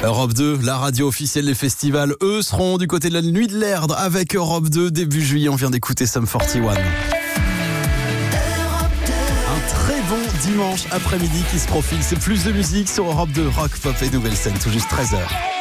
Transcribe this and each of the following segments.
Europe 2, la radio officielle des festivals, eux seront du côté de la Nuit de l'Erdre avec Europe 2 début juillet. On vient d'écouter Sum 41. Un très bon dimanche après-midi qui se profile. C'est plus de musique sur Europe 2, rock, pop et nouvelle scène, tout juste 13h.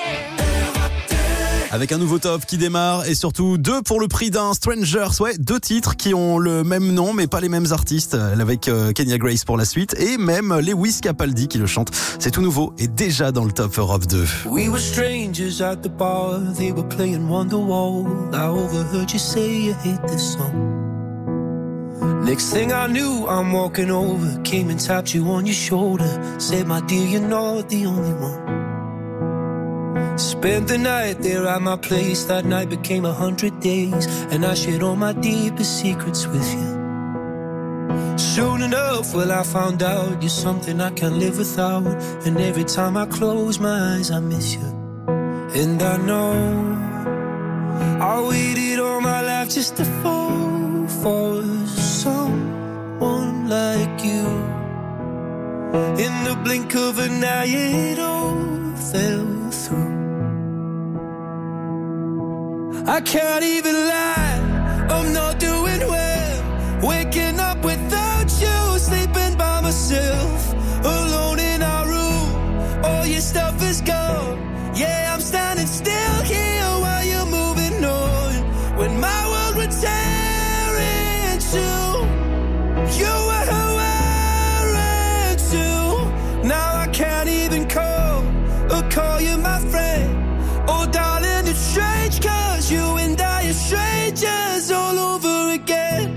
Avec un nouveau top qui démarre et surtout 2 pour le prix d'un. Strangers, 2 titres qui ont le même nom mais pas les mêmes artistes, avec Kenya Grace pour la suite et même Lewis Capaldi qui le chante. C'est tout nouveau et déjà dans le top Europe 2. We were strangers at the bar, they were playing Wonderwall. I overheard you say you hate this song. Next thing I knew, I'm walking over, came and tapped you on your shoulder, said my dear, you're not the only one. Spent the night there at my place. That night became 100 days, and I shared all my deepest secrets with you. Soon enough, well, I found out you're something I can't live without. And every time I close my eyes, I miss you. And I know I waited all my life just to fall for someone like you. In the blink of an eye, it all fell through. I can't even lie, I'm not doing well. Waking up without you, sleeping by myself, alone in our room. All your stuff is gone. Yeah, I'm standing still here while you're moving on. When my world would tear into, you were wearing too. Now I can't even call you my friend. Oh darling, it's strange, cause you and I are strangers all over again.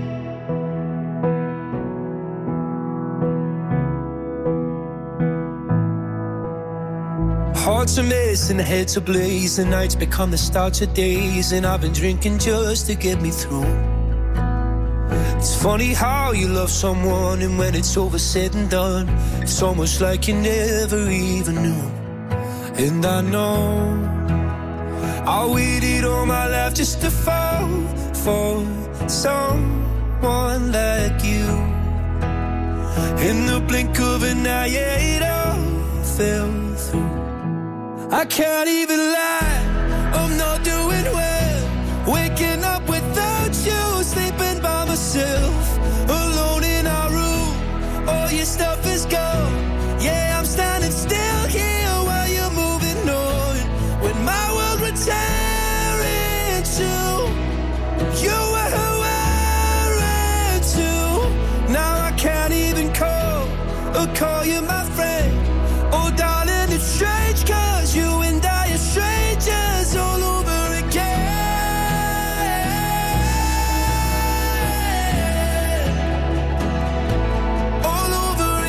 Hearts are missing, heads are blaze, and nights become the start of days. And I've been drinking just to get me through. It's funny how you love someone, and when it's over said and done, it's almost like you never even knew. And I know I waited all my life just to fall for someone like you. In the blink of an eye, it all fell through. I can't even lie, I'm not doing well. Waking up without you, sleeping by myself, alone in our room. All your stuff is gone. Yeah, I'm standing still here while you're moving on. When my world would tear into, you were wearing too. Now I can't even call you my friend. Oh darling, it's strange, cause you and I are strangers all over again. All over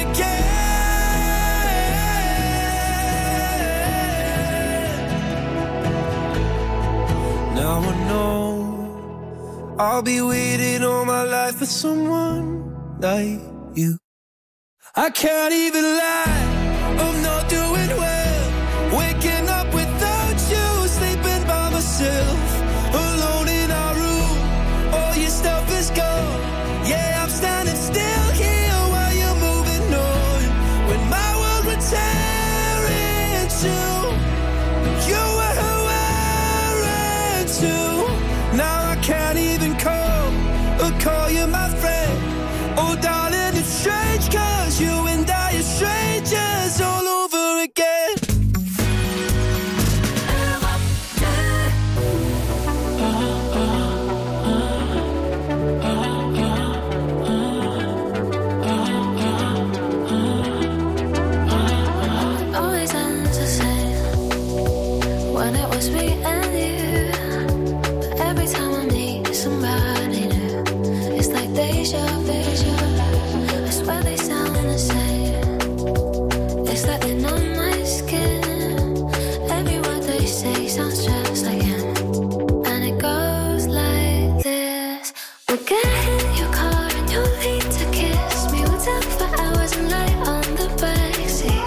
again. Now I know I'll be waiting all my life for someone like you. I can't even lie, I'm not doing well. Waking up without you, sleeping by myself, alone in our room. All your stuff is gone. Yeah, I'm standing still here while you're moving on. When my world would tear into, you were wearing too. Now I can't even call you my friend. Oh darling, it's strange, cause you and I are strangers all over again. Always ends the same when it was me and you. But every time I meet somebody new, it's like deja vu. I swear they sound the same. It's like they're on my skin. Every word they say sounds just like him. And it goes like this. We'll get in your car and you'll need to kiss me. We'll talk for hours and lie on the backseat.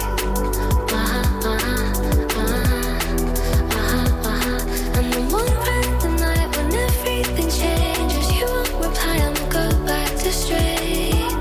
And then one random night when everything changes, you won't reply and we'll go back to straight.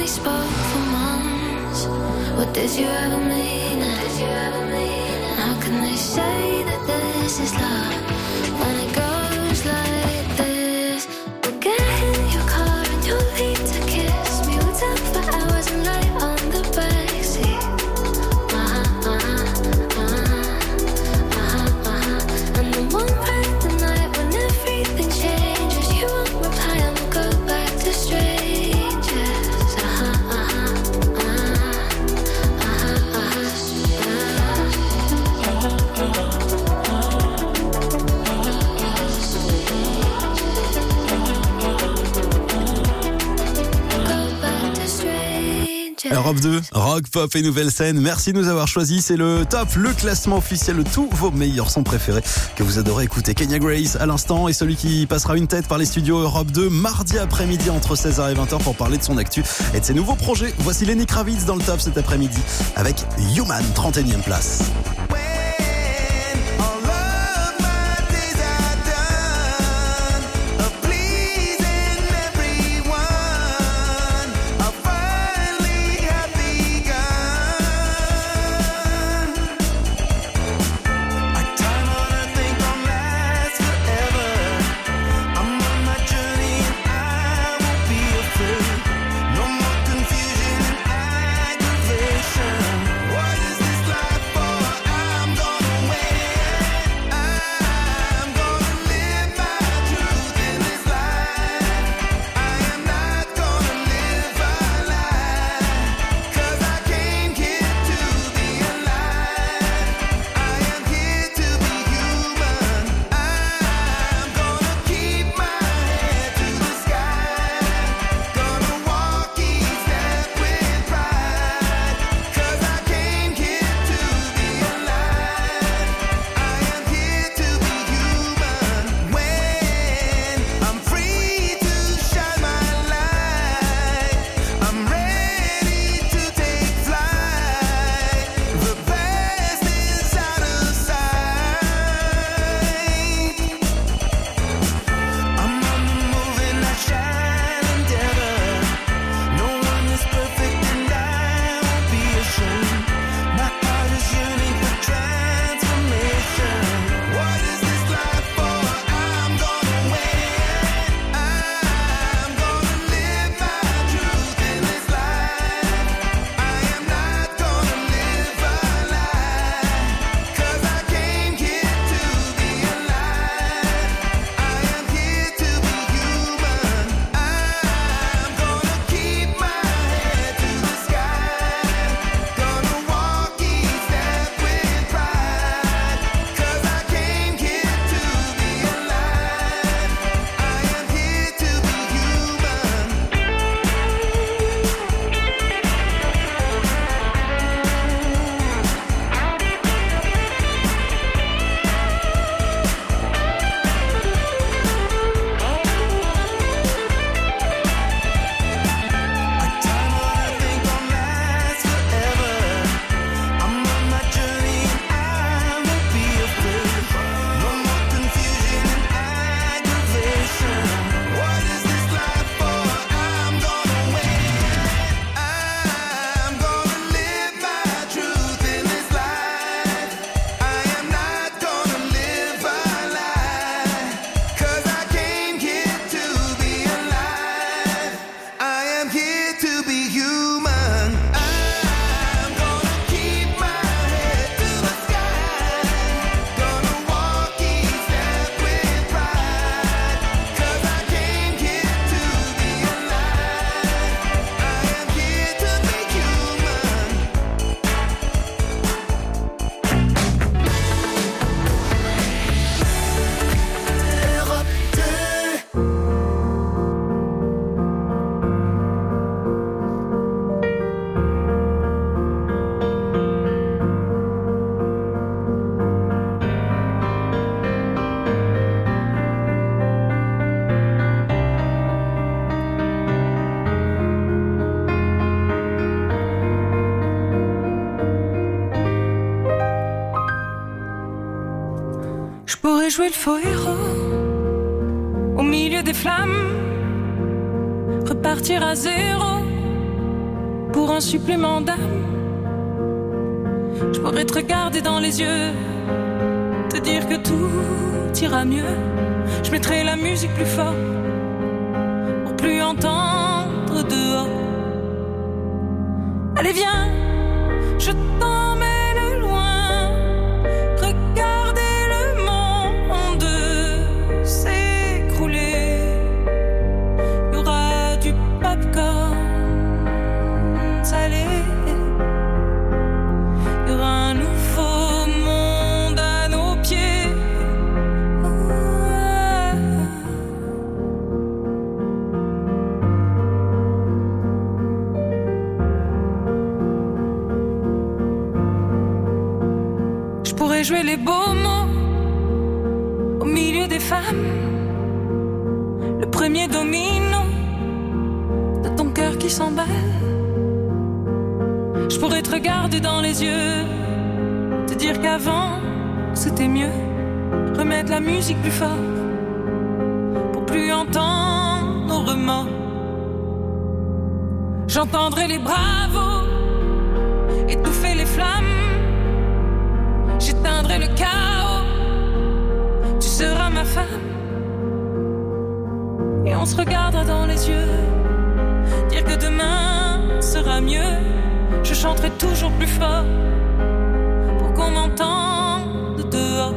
spoke for months. What did you ever mean it? How can they say that this is love when it goes like this? We'll get in your car and you'll leave to kiss me. We'll talk for hours and lie on the backseat. And then one bright the night when everything changes, you won't reply and we'll go back to strangers. Europe 2, rock, pop et nouvelle scène. Merci de nous avoir choisis. C'est le top, le classement officiel de tous vos meilleurs sons préférés que vous adorez écouter. Kenya Grace à l'instant et celui qui passera une tête par les studios Europe 2 mardi après-midi entre 16h et 20h pour parler de son actu et de ses nouveaux projets. Voici Lenny Kravitz dans le top cet après-midi avec Human, 31e place. Jouer le faux héros au milieu des flammes, repartir à zéro un supplément d'âme. Je pourrais te regarder dans les yeux, te dire que tout ira mieux. Je mettrai la musique plus fort pour plus entendre dehors. Allez viens, je t'emmène loin, regarder le monde s'écrouler. Il y aura du popcorn salé. Il y aura un nouveau monde à nos pieds. Je pourrais jouer les beaux mots au milieu des femmes, le premier domino de ton cœur qui s'emballe. Je pourrais te regarder dans les yeux, te dire qu'avant c'était mieux, remettre la musique plus fort pour plus entendre nos remords. J'entendrai les bravos étouffer les flammes, j'éteindrai le chaos, tu seras ma femme. Et on se regardera dans les yeux, dire que demain sera mieux. Je chanterai toujours plus fort pour qu'on m'entende dehors.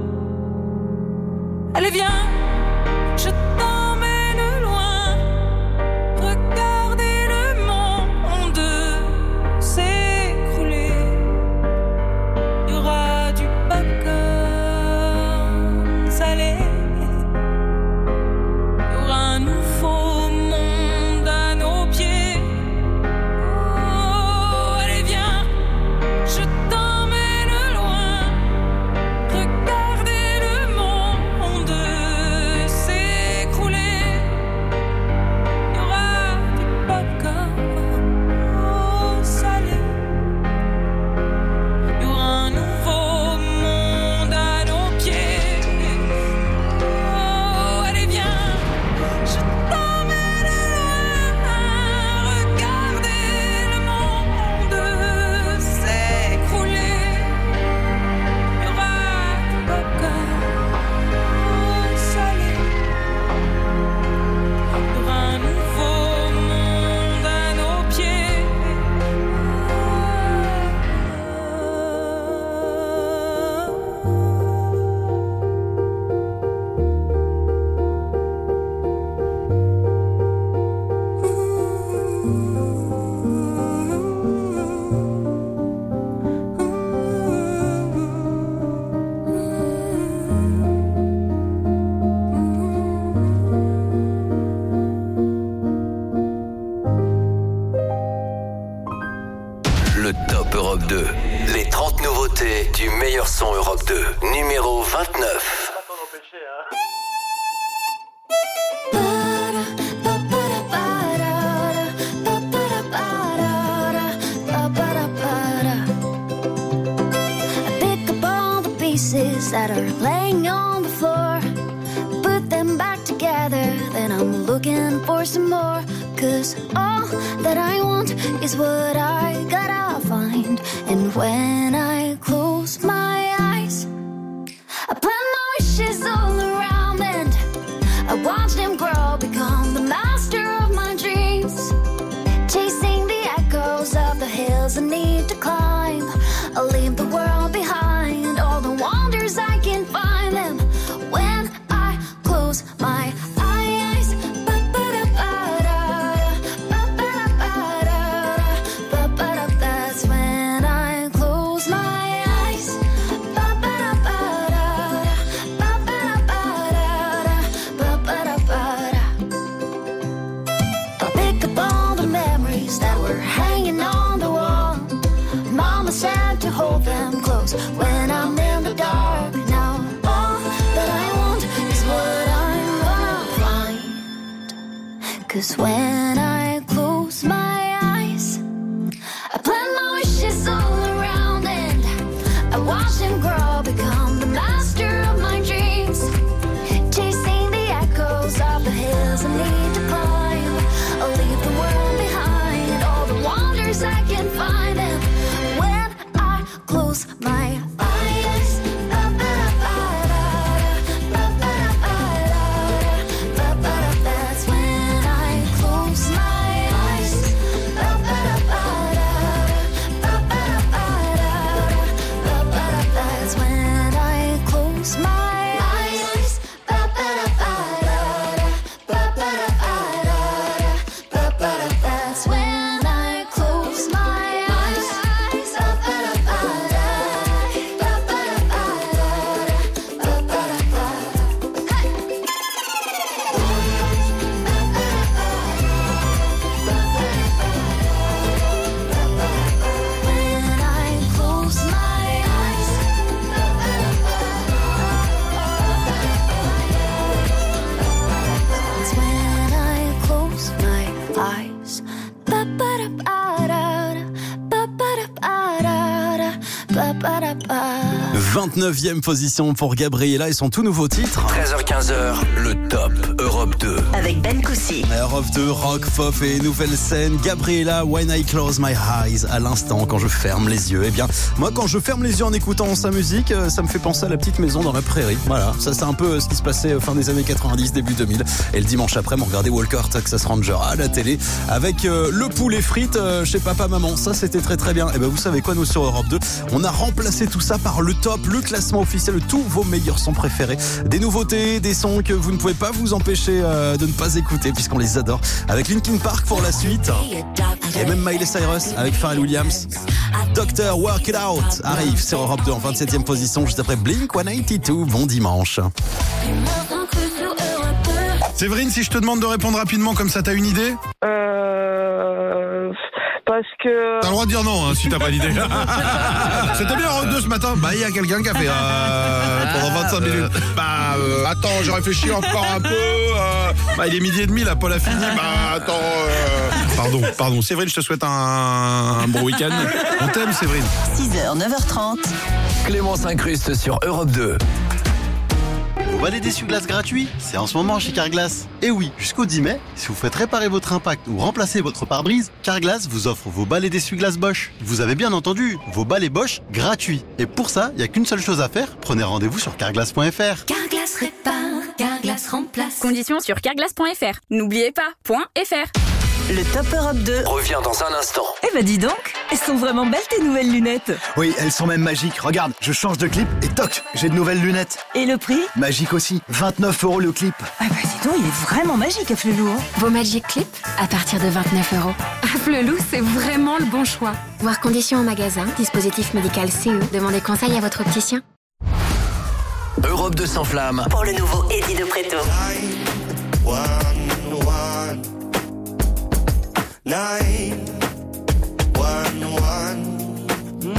Allez viens, je t'emmène loin, regarder le monde s'écrouler. Il y aura du popcorn salé. Il y aura un nouveau monde à nos pieds. Oh, allez viens, je t'emmène loin, regarder le monde s'écrouler. Il y aura du popcorn salé. Il y aura un nouveau monde à nos pieds. Oh, allez viens, je t'emmène loin, regarder le monde s'écrouler. Il y aura du popcorn salé. Il y aura un nouveau monde à nos pieds. Le Top Europe 2. Les 30 nouveautés du meilleur son Europe 2. Numéro 29. I pick up all the pieces that are laying on the floor, put them back together, then I'm looking for some more. 'Cause all that I want is what I gotta find. And when I close my eyes, I plan my wishes all around and I watch them grow, become the master of my dreams. Chasing the echoes of the hills I need to climb. I'll leave the world behind, all the wonders I can find them when I close my eyes. That's when I close my eyes. I'll pick up all the memories that were hanging on the wall. Mama said to hold them close when I'm in the dark. Now all that I want is what I'm gonna find. 'Cause when I close my eyes, I plant my wishes all around and I watch them grow, become the master of my dreams. Chasing the echoes of the hills I need to climb. I'll leave the world behind, all the wonders I 29e position pour Gabriella et son tout nouveau titre. 13h-15h, le top Europe 2. Avec Ben Coussi. Europe 2, rock, pop et nouvelle scène. Gabriella, When I Close My Eyes. À l'instant, quand je ferme les yeux. Eh bien, moi, quand je ferme les yeux en écoutant sa musique, ça me fait penser à la petite maison dans la prairie. Voilà, ça c'est un peu ce qui se passait fin des années 90, début 2000. Et le dimanche après, on regardait Walker Texas Ranger à la télé avec le poulet frites chez papa, maman. Ça, c'était très très bien. Et ben, vous savez quoi, nous sur Europe 2, on a remplacé tout ça par le top, le classement officiel de tous vos meilleurs sons préférés. Des nouveautés, des sons que vous ne pouvez pas vous empêcher de ne pas écouter puisqu'on les adore. Avec Linkin Park pour la suite. Et même Miley Cyrus avec Pharrell Williams. Dr. Work It Out arrive sur Europe 2 en 27e position juste après Blink 182. Bon dimanche. Séverine, si je te demande de répondre rapidement comme ça, t'as une idée ? Parce que... T'as le droit de dire non, hein, si t'as pas d'idée. C'était bien Europe 2 ce matin. Bah, il y a quelqu'un qui a fait pendant 25 minutes. Attends, je réfléchis encore un peu. Il est 12h30, là, Paul a fini. Pardon. Séverine, je te souhaite un bon week-end. On t'aime, Séverine. 6h, 9h30. Clément s'incruste sur Europe 2. Vous balai d'essuie-glace gratuit, c'est en ce moment chez Carglass. Et oui, jusqu'au 10 mai, si vous faites réparer votre impact ou remplacer votre pare-brise, Carglass vous offre vos balais d'essuie-glace Bosch. Vous avez bien entendu, vos balais Bosch gratuits. Et pour ça, il n'y a qu'une seule chose à faire, prenez rendez-vous sur carglass.fr. Carglass répare, Carglass remplace. Conditions sur carglass.fr. N'oubliez pas, .fr. Le top Europe 2. Revient dans un instant. Eh ben dis donc, elles sont vraiment belles tes nouvelles lunettes. Oui, elles sont même magiques. Regarde, je change de clip et toc, j'ai de nouvelles lunettes. Et le prix ? Magique aussi, 29 € le clip. Ah bah dis donc, il est vraiment magique, Afflelou. Vos Magic Clip à partir de 29 €. Afflelou, c'est vraiment le bon choix. Voir conditions en magasin, dispositif médical CE. Demandez conseil à votre opticien. Europe 2 s'enflamme. Pour le nouveau Eddie de Preto. 911.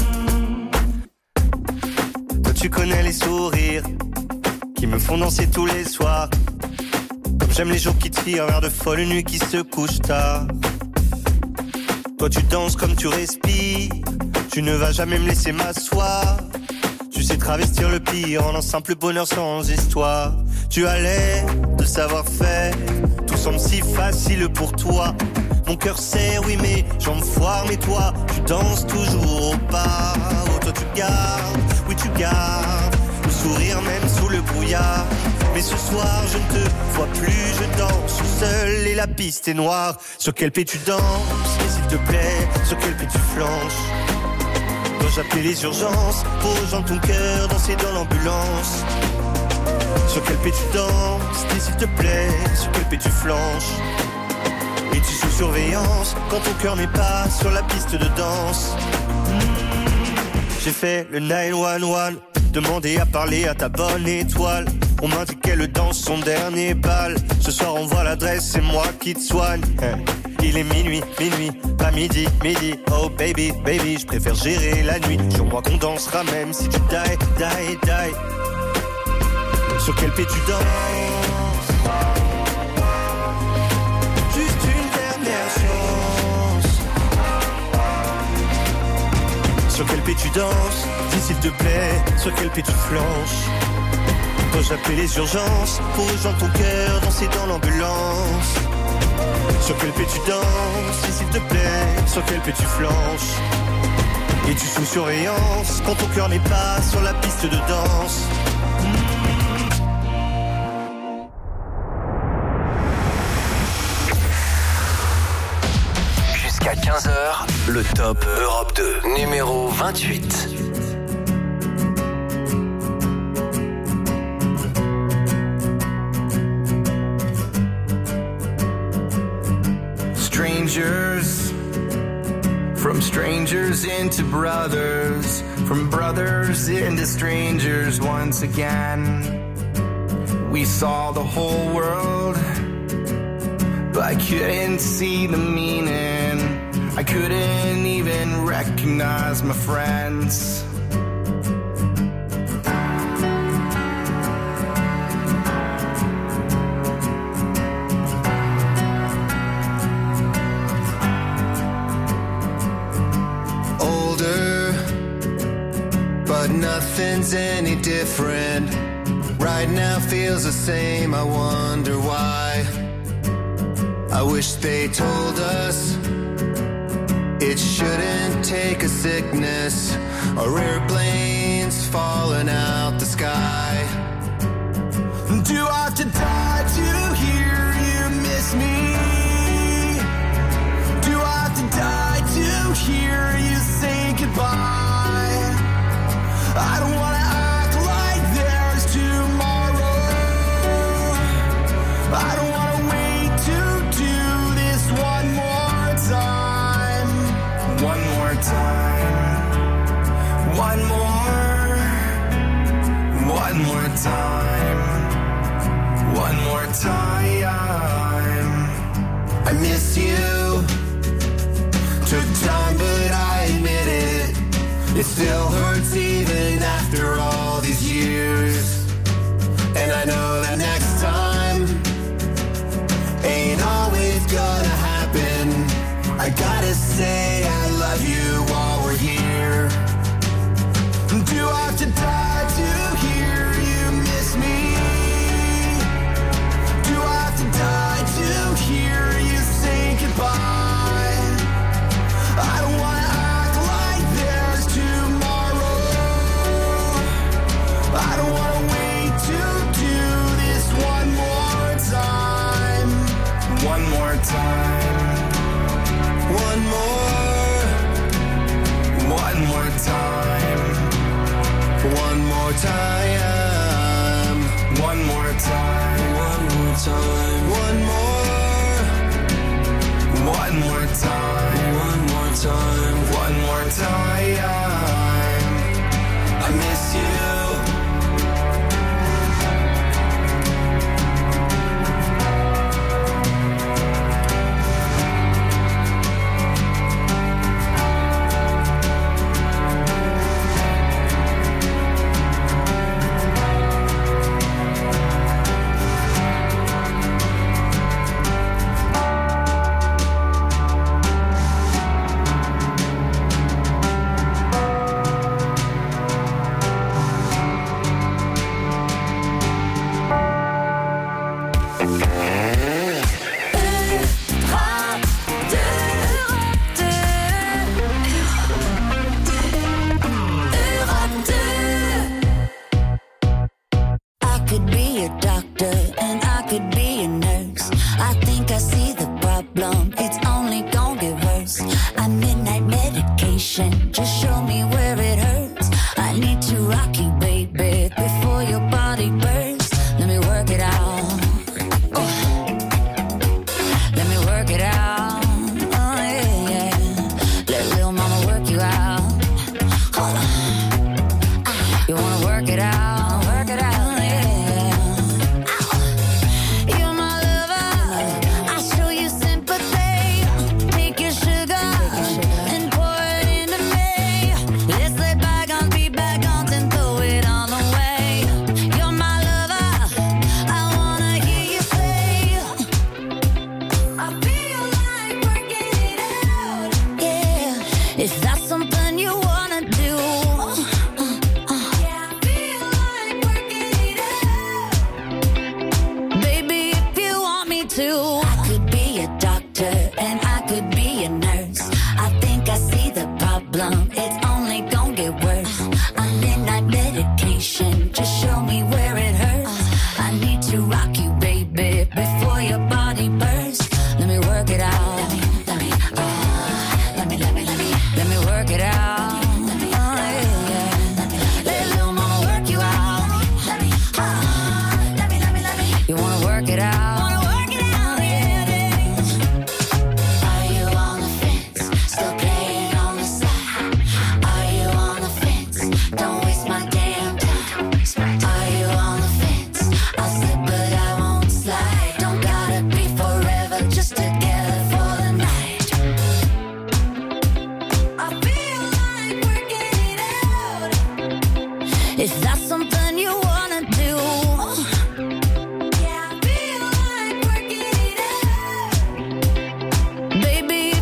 Toi tu connais les sourires qui me font danser tous les soirs. Comme j'aime les jours qui tirent vers de folles nuits qui se couchent tard. Toi tu danses comme tu respires. Tu ne vas jamais me laisser m'asseoir. Tu sais travestir le pire en un simple bonheur sans histoire. Tu as l'air de savoir-faire. Tout semble si facile pour toi. Mon cœur sait, oui, mes jambes foirent, mais toi, tu danses toujours au pas. Oh, toi, tu gardes, oui, tu gardes le sourire même sous le brouillard. Mais ce soir, je ne te vois plus, je danse seul et la piste est noire. Sur quel pied tu danses, et s'il te plaît, sur quel pied tu flanches. Dois-je appeler les urgences pour rejoindre ton cœur, danser dans l'ambulance. Sur quel pied tu danses, et s'il te plaît, sur quel pied tu flanches. Es-tu sous surveillance quand ton cœur n'est pas sur la piste de danse? J'ai fait le 911, demandé à parler à ta bonne étoile. On m'indique qu'elle danse son dernier bal. Ce soir on voit l'adresse, c'est moi qui te soigne. Il est minuit, pas midi. Oh baby, je préfère gérer la nuit. Jure-moi qu'on dansera même si tu die. Sur quel pied tu danses? Sur quel pied tu danses? Dis s'il te plaît, sur quel pied tu flanches? Dois-je appeler les urgences pour rejoindre ton cœur, danser dans l'ambulance? Sur quel pied tu danses? Dis s'il te plaît, sur quel pied tu flanches? Es-tu sous surveillance quand ton cœur n'est pas sur la piste de danse? Jusqu'à 15h, le top Europe 2, numéro 28. Strangers, from strangers into brothers, from brothers into strangers once again. We saw the whole world, but I couldn't see the meaning. I couldn't even recognize my friends. Older, but nothing's any different. Right now feels the same, I wonder why. I wish they told us it shouldn't take a sickness or airplanes falling out the sky. Do I have to die to hear you miss me? Do I have to die to hear you say goodbye? I don't wanna act like there's tomorrow. I don't wanna wait to do this one more time. One more time. One more time. One more time. I miss you. Took time, but I admit it. It still hurts even after all these years. And I know that next time ain't always gonna happen. I gotta say I love you while we're here. Do I have to die to hear you miss me? Do I have to die to hear you say goodbye? I don't wanna act like there's tomorrow. I don't wanna wait to do this one more time. One more time. One more time. One more time. One more time. One more time. One more time. One more time. One more time. I miss you.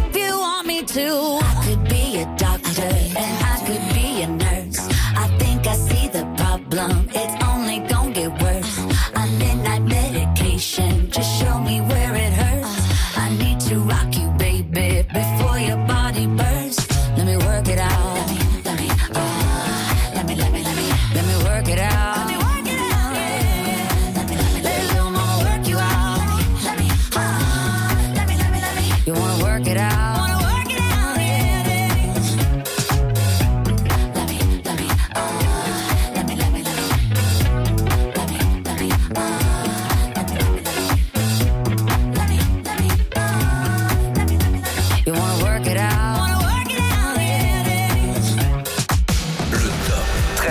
I could be a doctor and I could be a nurse. I think I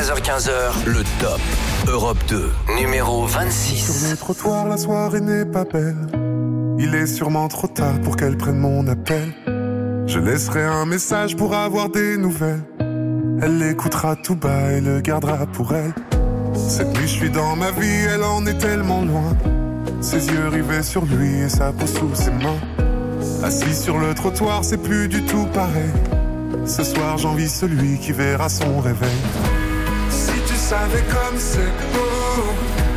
13h-15h, le top Europe 2, numéro 26. Sur le trottoir, la soirée n'est pas belle. Il est sûrement trop tard pour qu'elle prenne mon appel. Je laisserai un message pour avoir des nouvelles. Elle l'écoutera tout bas et le gardera pour elle. Cette nuit je suis dans ma vie, elle en est tellement loin. Ses yeux rivés sur lui et sa peau sous ses mains. Assis sur le trottoir, c'est plus du tout pareil. Ce soir j'envie celui qui verra son réveil. Si tu savais comme c'est beau,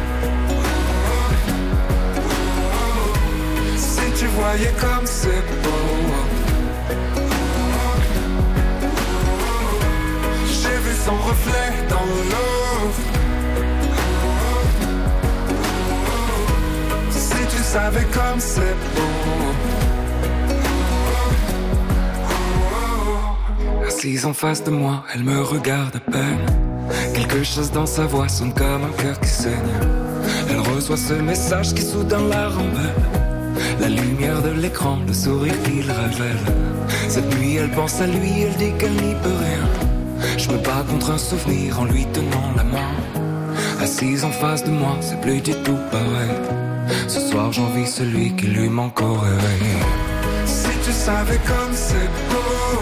si tu voyais comme c'est beau. J'ai vu son reflet dans l'eau. Si tu savais comme c'est beau. Assise en face de moi, elle me regarde à peine. Quelque chose dans sa voix sonne comme un cœur qui saigne. Elle reçoit ce message qui soudain la rembelle. La lumière de l'écran, le sourire qu'il révèle. Cette nuit elle pense à lui, elle dit qu'elle n'y peut rien. Je me bats contre un souvenir en lui tenant la main. Assise en face de moi, c'est plus du tout pareil. Ce soir j'envie celui qui lui manque au réveil. Si tu savais comme c'est beau.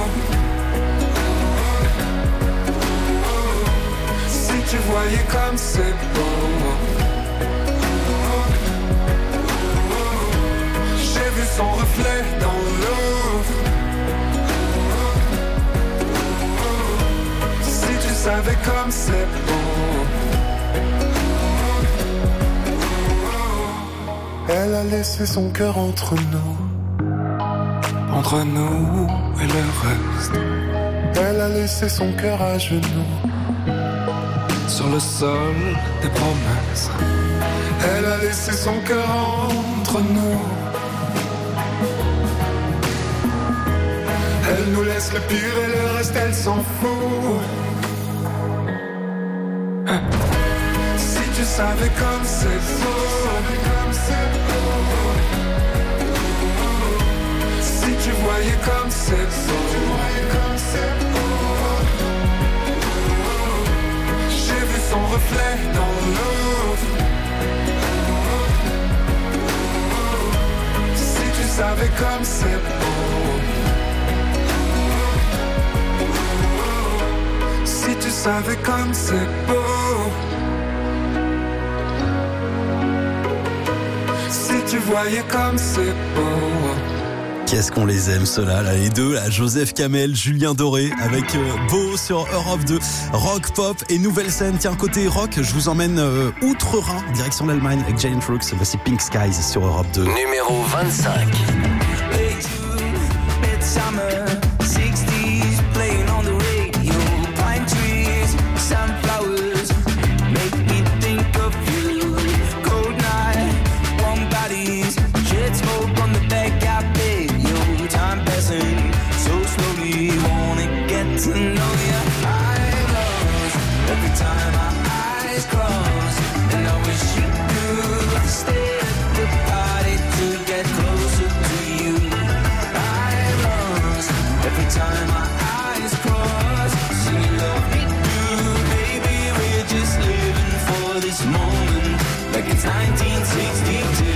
Si tu voyais comme c'est beau. J'ai vu son reflet dans l'eau. Si tu savais comme c'est beau. Elle a laissé son cœur entre nous et le reste. Elle a laissé son cœur à genoux sur le sol des promesses. Elle a laissé son cœur entre nous. Elle nous laisse le pire et le reste elle s'en fout. Si tu savais comme c'est beau. Si tu voyais comme c'est beau. J'ai vu son reflet dans l'eau. Si tu savais comme c'est beau. Si tu savais comme c'est beau. Si tu voyais comme c'est beau. Qu'est-ce qu'on les aime ceux-là, là, les deux, là, Joseph Kamel, Julien Doré, avec Beau sur Europe 2, rock, pop et nouvelle scène. Tiens, côté rock, je vous emmène outre-Rhin, direction l'Allemagne, avec Giant Rooks. Voici Pink Skies sur Europe 2. Numéro 25. To know your eyes every time my eyes cross, and I wish you could stay at the party to get closer to you. I'm lost every time my eyes cross. So you love me too, baby. We're just living for this moment, like it's 1962.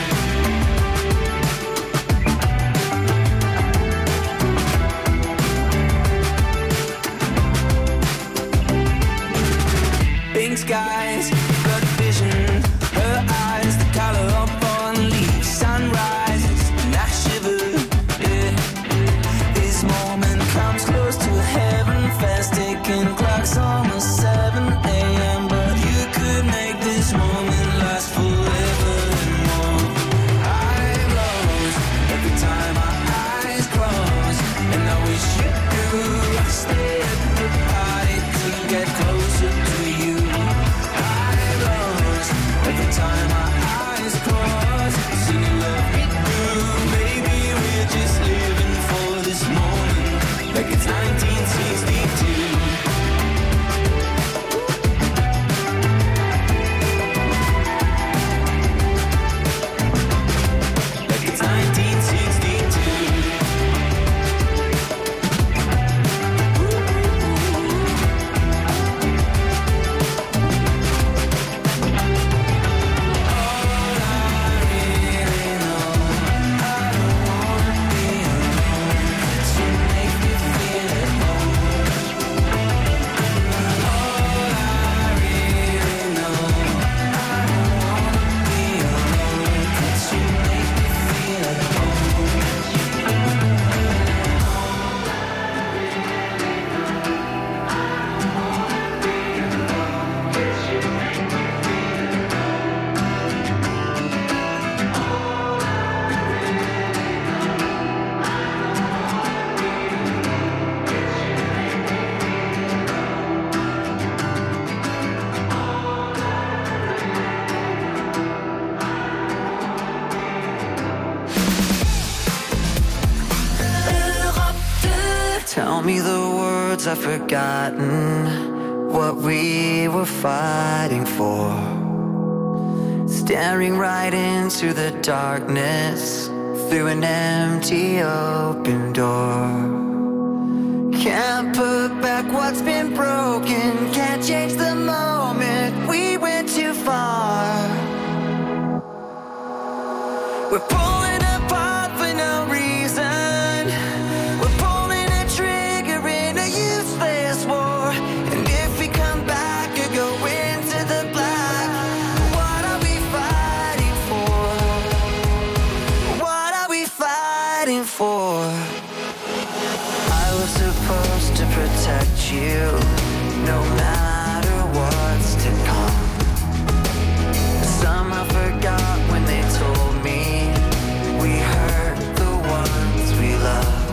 Skies, good vision, her eyes, the color of fallen leaves, sunrises, and I shiver, yeah. This moment comes close to heaven, fast ticking clocks, almost 7 a.m. But you could make this moment last forever and more. I'm lost every time my eyes cross, and I wish you could stay at the party to get closer to you. Every time my eyes cross, so you love me too, baby. We're just living for this moment, like it's 1962. Tell me the words I've forgotten, what we were fighting for. Staring right into the darkness through an empty open door. Can't put back what's been broken, can't change the moment we went too far. We're pulling apart for no reason. We're pulling a trigger in a useless war. And if we come back or go into the black, what are we fighting for? What are we fighting for? I was supposed to protect you, no matter what's to come. Somehow forgot when they told me we hurt the ones we love.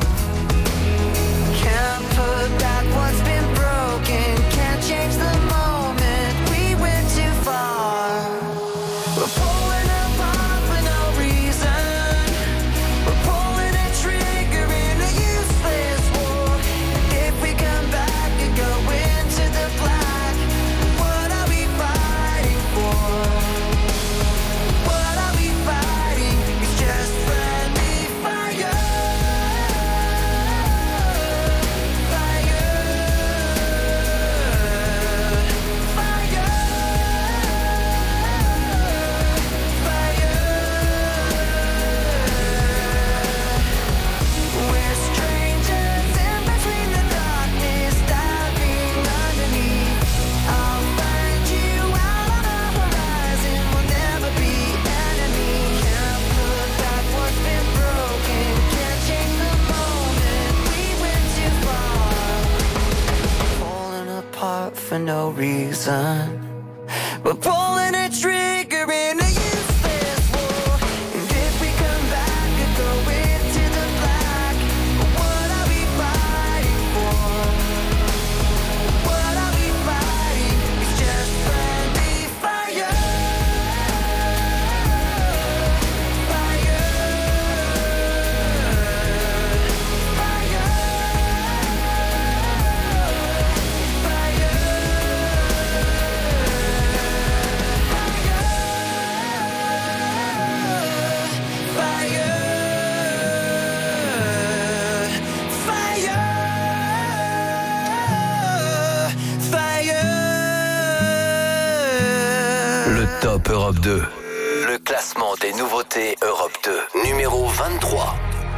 Can't put back what's been broken, can't change the moment we went too far. We're pulling apart for no reason. We're pulling a trigger in a useless war. And if we come back and go into the black, what are we fighting for? What are we fighting? It's just friendly fire. We're strangers in between the darkness, diving underneath. I'll find you out on the horizon. We'll never be enemies. Can't put back what's been broken. Can't change the moment we went too far. Falling apart for no reason. We're pulling a trigger in a useless war. And if we come back and go into the black, what are we fighting for? What are we fighting? It's just friendly fire. Fire. Le Top Europe 2. Le classement des nouveautés Europe 2. Numéro 23.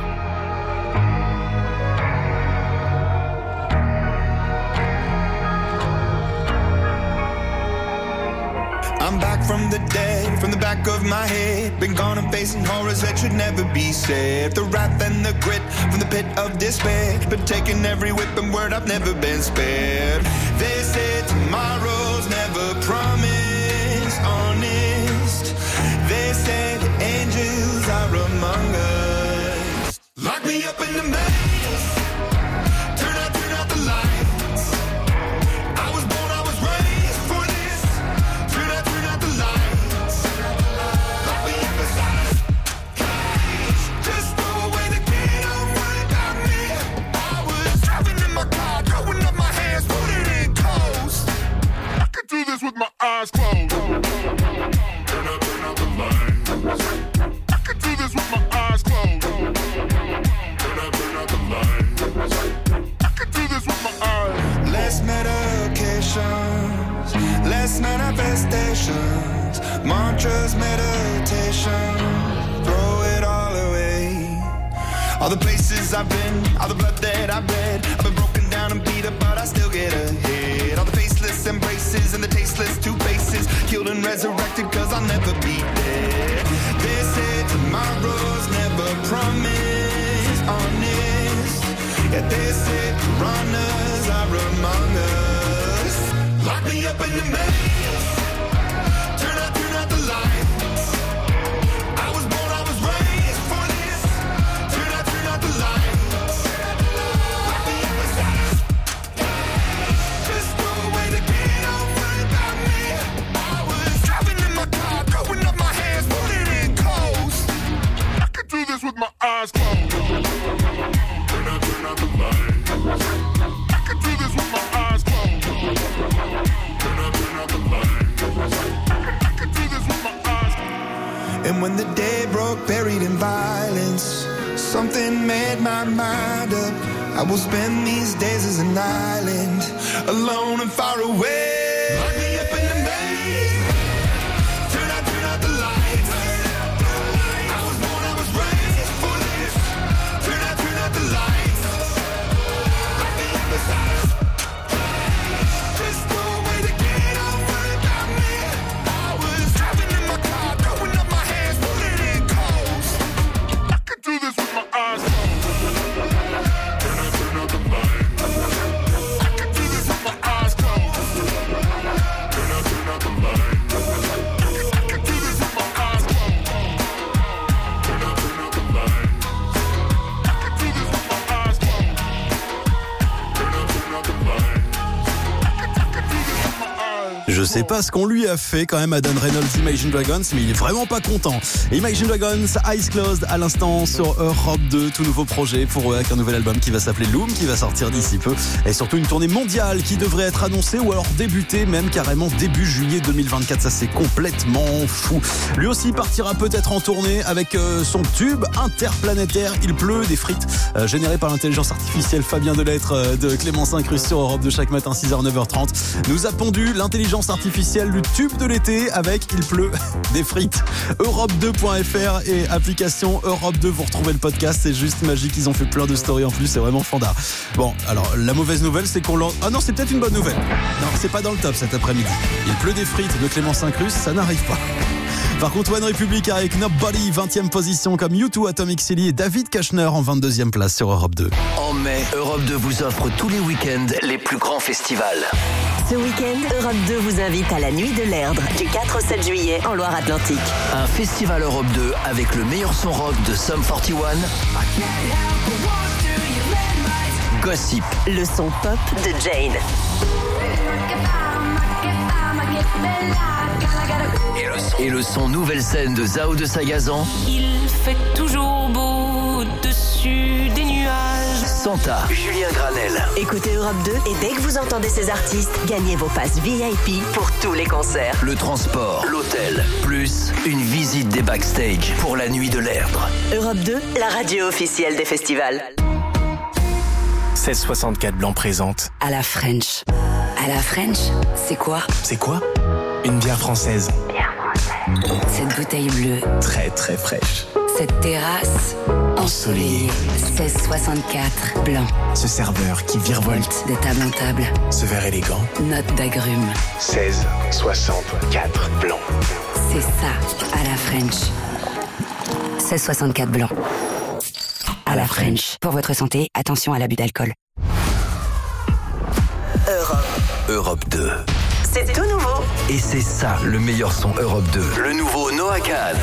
I'm back from the dead, from the back of my head. Been gone and facing horrors that should never be said. The wrath and the grit from the pit of despair. Been taking every whip and word, I've never been spared. They said tomorrow's never promised, honest. They said angels are among us. Lock me up in the maze. Turn out the lights. I was born, I was raised for this. Turn out the lights. Lock me up inside a cage. Just throw away the key, don't worry about me. I was driving in my car, throwing up my hands, putting in coast. I could do this with my eyes closed. Turn out the lights. I could do this with my eyes closed. Turn out the lights. I could do this with my eyes. Less medications, less manifestations, mantras, meditation. Throw it all away. All the places I've been, all the blood that I've bled. I've been broken down and beat up, but I still get ahead. All the faceless embraces and the tasteless two faces, killed and resurrected, cause I'll never be dead. They said tomorrow's never promised, honest. Yeah, they said piranhas are among us. Lock me up in the maze. Turn out the lights. I was born, I was raised for this. Turn out the lights. Lock me up inside. Just throw away the key, don't worry about me. I was driving in my car, throwing up my hands, putting in coast. I could do this with my eyes closed. Turn out the lights. broke, buried in violence. Something made my mind up. I will spend these days as an island, alone and far away. Lock me up in the maze. Turn out the lights. I was born, I was raised for this. Turn out the lights. Lock me up inside. Just no way to get off without me. I was driving in my car, throwing up my hands, pulling in cold. I could do this with my eyes closed. Turn out the lights. I could do this with my eyes closed. Turn out the lights. I could do this with my eyes closed. Turn out the lights. I could do this with my eyes closed. Turn out the lights. Je sais pas ce qu'on lui a fait quand même à Dan Reynolds Imagine Dragons, mais il est vraiment pas content. Imagine Dragons, Eyes Closed à l'instant sur Europe 2, tout nouveau projet pour eux avec un nouvel album qui va s'appeler Loom, qui va sortir d'ici peu, et surtout une tournée mondiale qui devrait être annoncée ou alors débuter même carrément début juillet 2024. Ça c'est complètement fou. Lui aussi partira peut-être en tournée avec son tube interplanétaire Il pleut des frites, généré par l'intelligence artificielle. Fabien Delettre de Clémence Incruste sur Europe 2 chaque matin 6h 9h30 nous a pondu l'intelligence artificielle, le tube de l'été avec Il pleut des frites. Europe2.fr et application Europe 2, vous retrouvez le podcast, c'est juste magique, ils ont fait plein de stories en plus, c'est vraiment fandard. Bon, alors la mauvaise nouvelle c'est qu'on ah non, c'est peut-être une bonne nouvelle. Non, c'est pas dans le top cet après-midi. Il pleut des frites de Clémence Incruste, ça n'arrive pas. Par contre, One Republic avec Nobody, 20e position, comme U2, Atomic City et David Kushner en 22e place sur Europe 2. En mai, Europe 2 vous offre tous les week-ends les plus grands festivals. Ce week-end, Europe 2 vous invite à la Nuit de l'Erdre, du 4 au 7 juillet en Loire-Atlantique. Un festival Europe 2 avec le meilleur son rock de Sum 41, Gossip, le son pop de Jane. et le son nouvelle scène de Zao de Sagazan. Il fait toujours beau au-dessus des nuages. Santa, Julien Granel. Écoutez Europe 2 et dès que vous entendez ces artistes, gagnez vos passes VIP pour tous les concerts. Le transport, l'hôtel, plus une visite des backstage pour la Nuit de l'Erdre. Europe 2, la radio officielle des festivals. 1664 Blanc présente À la French. À la French, c'est quoi? C'est quoi? Une bière française. Cette bouteille bleue. Très très fraîche. Cette terrasse ensoleillée. 1664 Blanc. Ce serveur qui virevolte de table en table. Ce verre élégant. Note d'agrumes. 1664 Blanc. C'est ça, à la French. 1664 Blanc. À la French. Pour votre santé, attention à l'abus d'alcool. Europe 2. C'est tout nouveau. Et c'est ça le meilleur son Europe 2. Le nouveau Noah Kahan.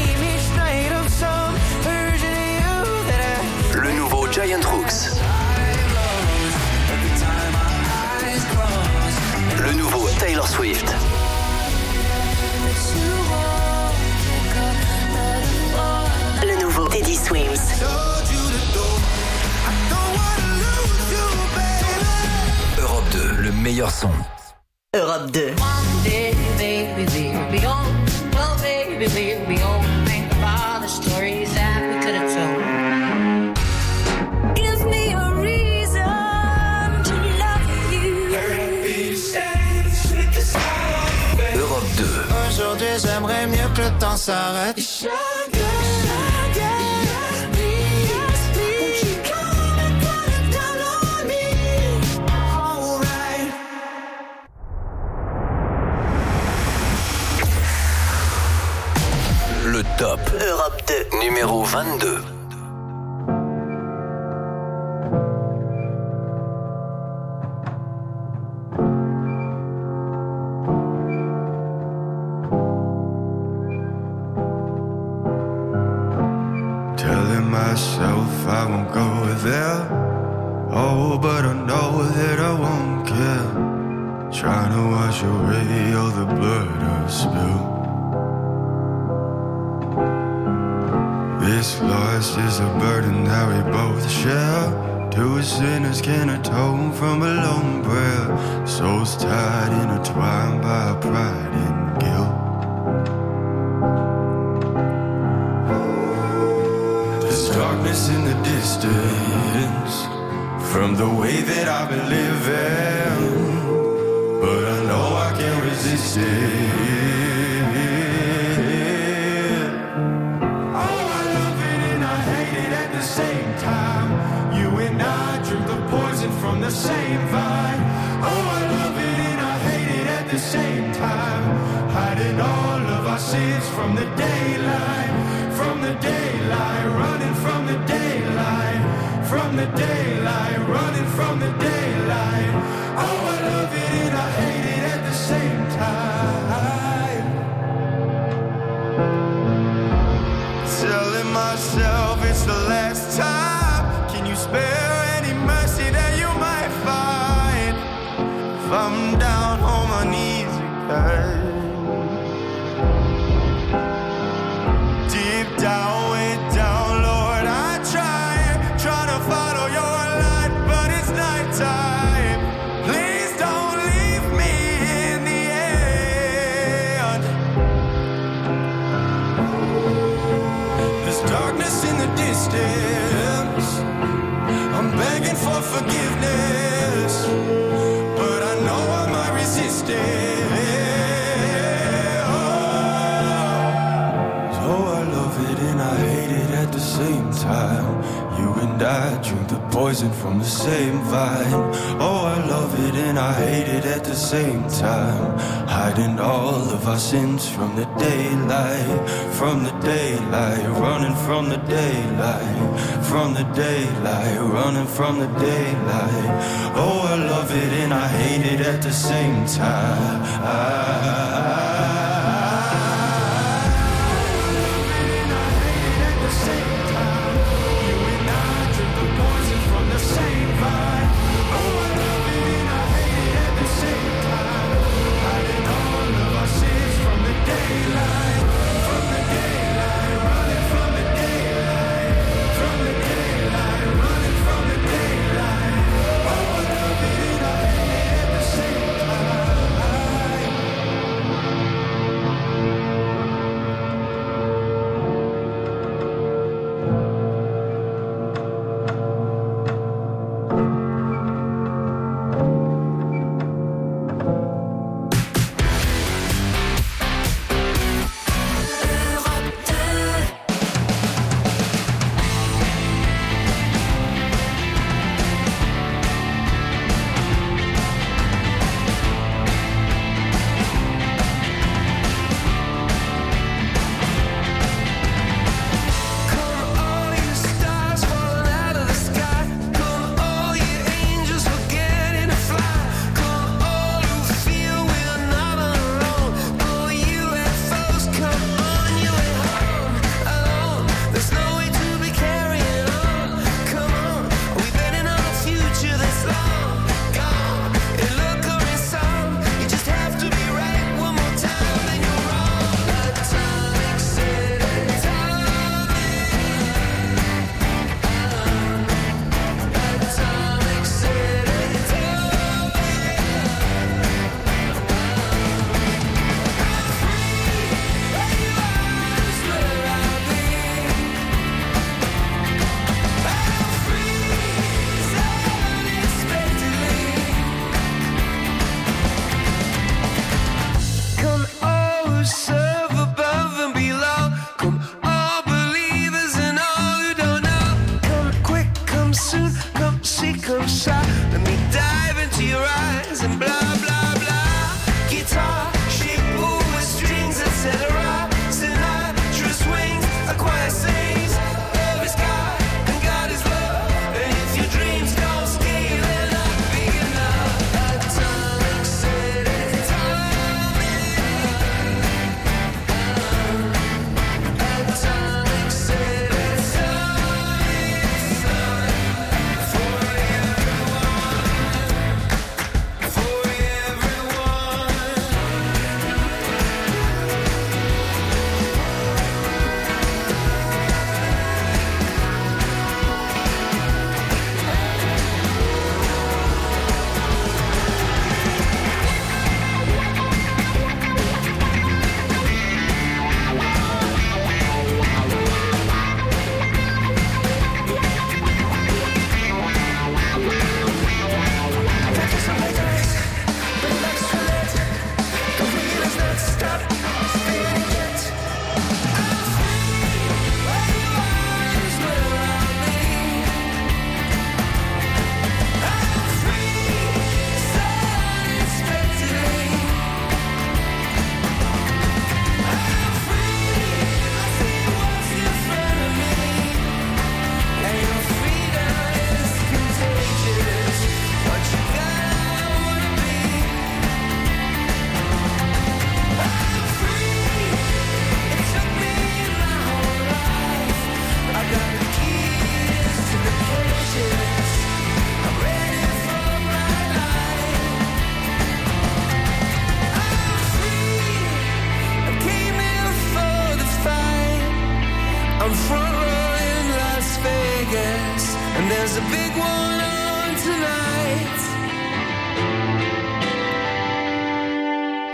Le nouveau Giant Rooks. Le nouveau Taylor Swift. Le nouveau Teddy Swims. Europe 2, le meilleur son. Europe 2. Europe 2. Aujourd'hui j'aimerais mieux que le temps s'arrête. Le top. Europe 2. Numéro 22. Telling myself I won't go there. Oh, but I know that I won't care. Trying to wash away all the blood I've spilled. This loss is a burden that we both share. Two sinners can atone from a lone prayer. Souls tied, intertwined by pride and guilt. darkness in the distance from the way that I've been living, but I know I can't resist it. Oh, I love it and I hate it at the same time. You and I drink the poison from the same vine. Oh, I love it and I hate it at the same time. Hiding all of our sins from the daylight, running from the daylight, running from the daylight. Oh, I love it and I hate it at the same time. Telling myself it's the last time. Can you spare any mercy that you might find? If I'm down on my knees again, deep down, way down, Lord, I try to follow your light, but it's nighttime. Please don't leave me in the end. There's darkness in the distance. I'm begging for forgiveness, but I know I might resist it. I hate it at the same time. You and I drink the poison from the same vine. Oh, I love it and I hate it at the same time. Hiding all of our sins from the daylight, running from the daylight, running from the daylight. Oh, I love it and I hate it at the same time.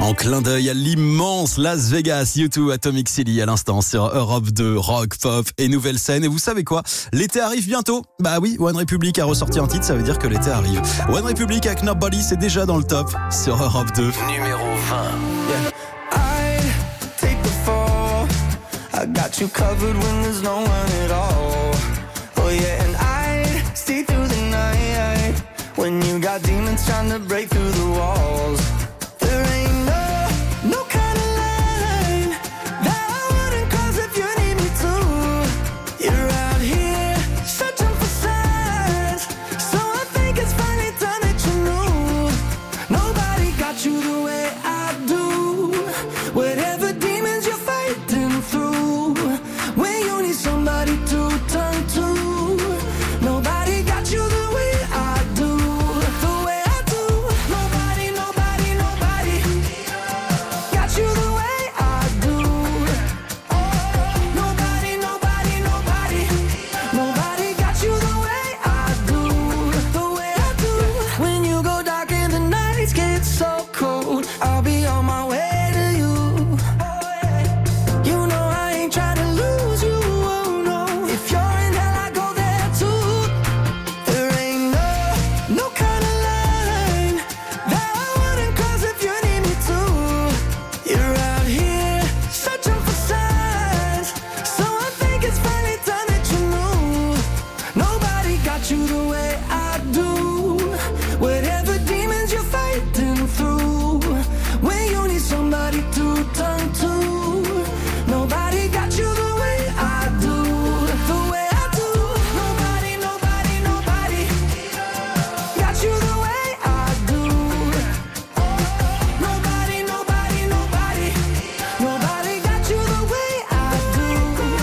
En clin d'œil à l'immense Las Vegas, U2 Atomic City à l'instant sur Europe 2, rock, pop et nouvelle scène. Et vous savez quoi? L'été arrive bientôt. Bah oui, One Republic a ressorti un titre, ça veut dire que l'été arrive. One Republic avec Nobody, c'est déjà dans le top sur Europe 2. Numéro 20. Yeah. I take the fall. I got you covered when there's no one at all. Oh yeah, and I stay through the night when you got demons trying to break through the walls. There ain't no kind of line that I wouldn't cross if you need me to. You're out here searching for signs, so I think it's finally time that you know nobody got you the way I do. Whatever demons you're fighting through, when you need somebody to turn to, nobody got you the way I do. The way I do. Nobody got you the way I do. Nobody got you the way I do. The way I do. When you go dark and the nights get so cold, I'll be on my way to you. You know I ain't trying to lose you, oh no. If you're in hell, I go there too. There ain't no kind of line that I wouldn't cross if you need me to. You're out here searching for signs, so I think it's finally time that you know nobody got you the way I do. Whatever demons you're fighting through, when you need somebody to turn to, nobody got you the way I do. The way I do. Nobody got you the way I do. Nobody got you the way I do.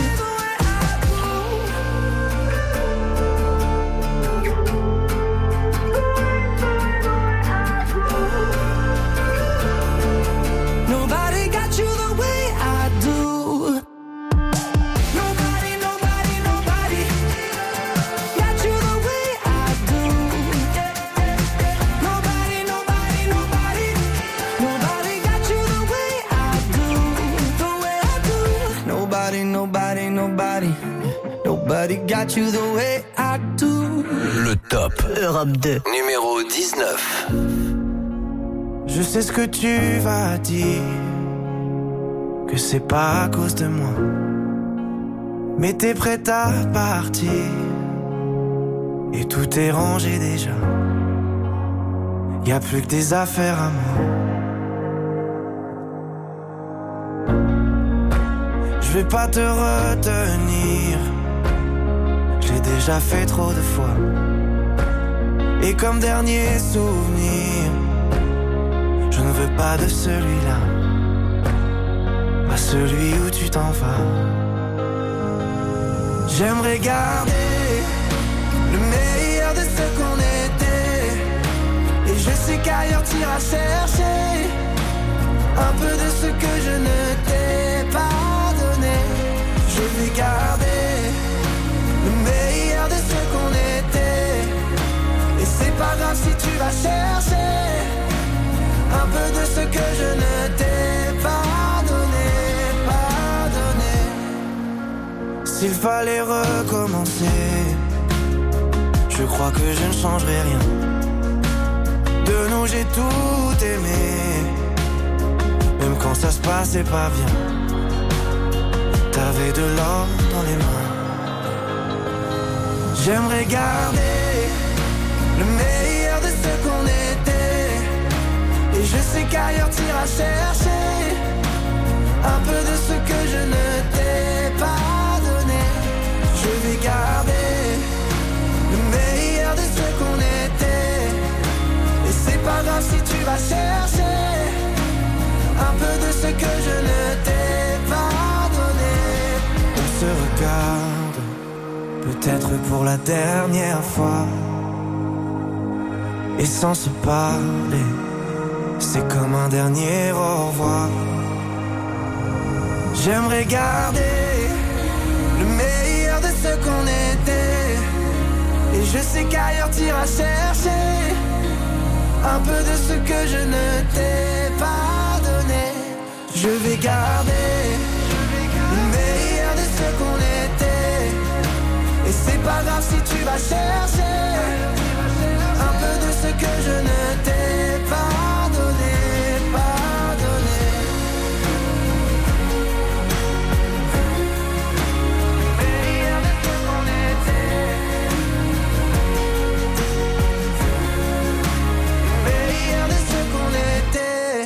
Nobody got you the way I do. Nobody got you the way I do. Nobody got you the way I do. The way I do. Nobody got you the way I do. Le top. Europe 2. Numéro 19. Je sais ce que tu vas dire, que c'est pas à cause de moi, mais t'es prête à partir et tout est rangé déjà. Y a plus que des affaires à moi. Je vais pas te retenir, j'ai déjà fait trop de fois. Et comme dernier souvenir, je ne veux pas de celui-là, pas celui où tu t'en vas. J'aimerais garder le meilleur de ce qu'on était, et je sais qu'ailleurs t'iras chercher un peu de ce que je ne t'ai pas donné. Je vais garder le meilleur de ce qu'on était, et c'est pas grave si tu vas chercher un peu de ce que je ne t'ai pas donné, S'il fallait recommencer, je crois que je ne changerai rien. De nous j'ai tout aimé, même quand ça se passait pas bien. T'avais de l'or dans les mains. J'aimerais garder le meilleur de ce qu'on était, et je sais qu'ailleurs t'iras chercher un peu de ce que je ne t'ai pas donné. Je vais garder le meilleur de ce qu'on était, et c'est pas grave si tu vas chercher un peu de ce que je ne t'ai pas donné. On se regarde, peut-être pour la dernière fois, et sans se parler, c'est comme un dernier au revoir. J'aimerais garder le meilleur de ce qu'on était, et je sais qu'ailleurs t'iras chercher un peu de ce que je ne t'ai pas donné. je vais garder le meilleur de ce qu'on était. Et c'est pas grave si tu vas chercher un peu de ce que je ne t'ai pas donné, meilleur de ce qu'on était. Meilleur de ce qu'on était.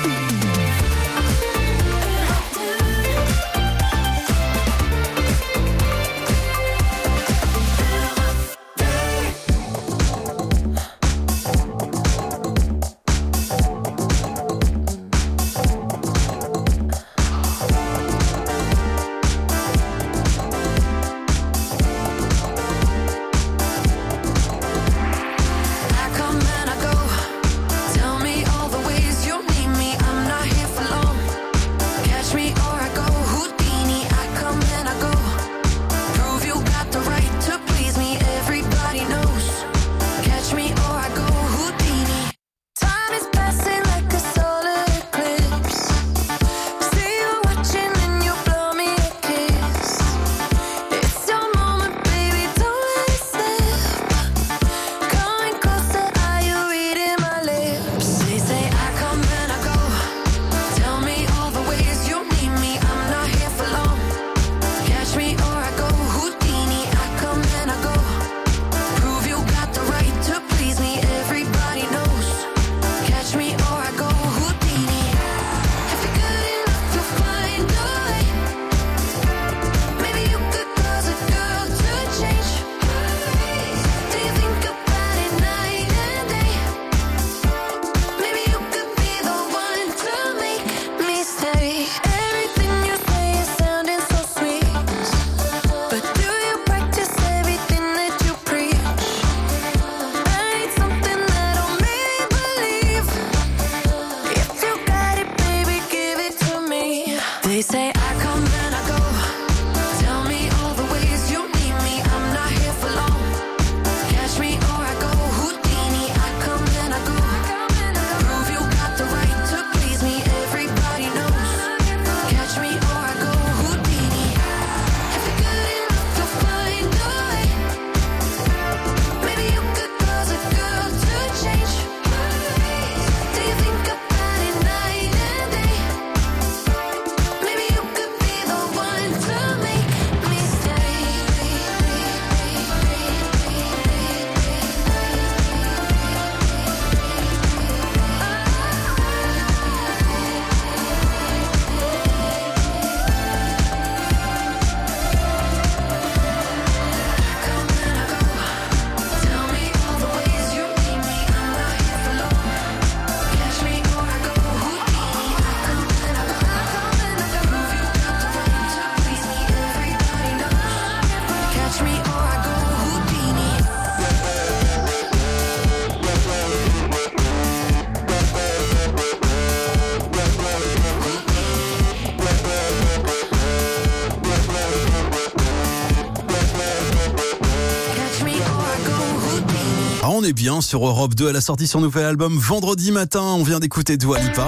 On est bien sur Europe 2, elle a sorti son nouvel album vendredi matin, on vient d'écouter Dua Lipa.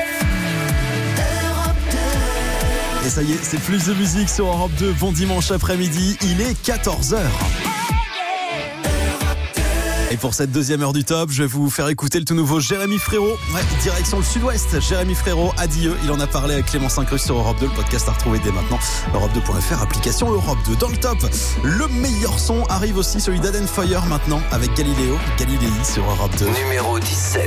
Et ça y est, c'est plus de musique sur Europe 2, bon dimanche après-midi, il est 14h. Et pour cette deuxième heure du top, je vais vous faire écouter le tout nouveau Jérémy Frérot. Ouais, direction le sud-ouest. Jérémy Frérot, adieu. Il en a parlé avec Clément Incrus sur Europe 2. Le podcast à retrouver dès maintenant. Europe2.fr, application Europe 2. Dans le top, le meilleur son arrive aussi, celui d'Aden Fire maintenant avec Galileo. Galilei sur Europe 2. Numéro 17.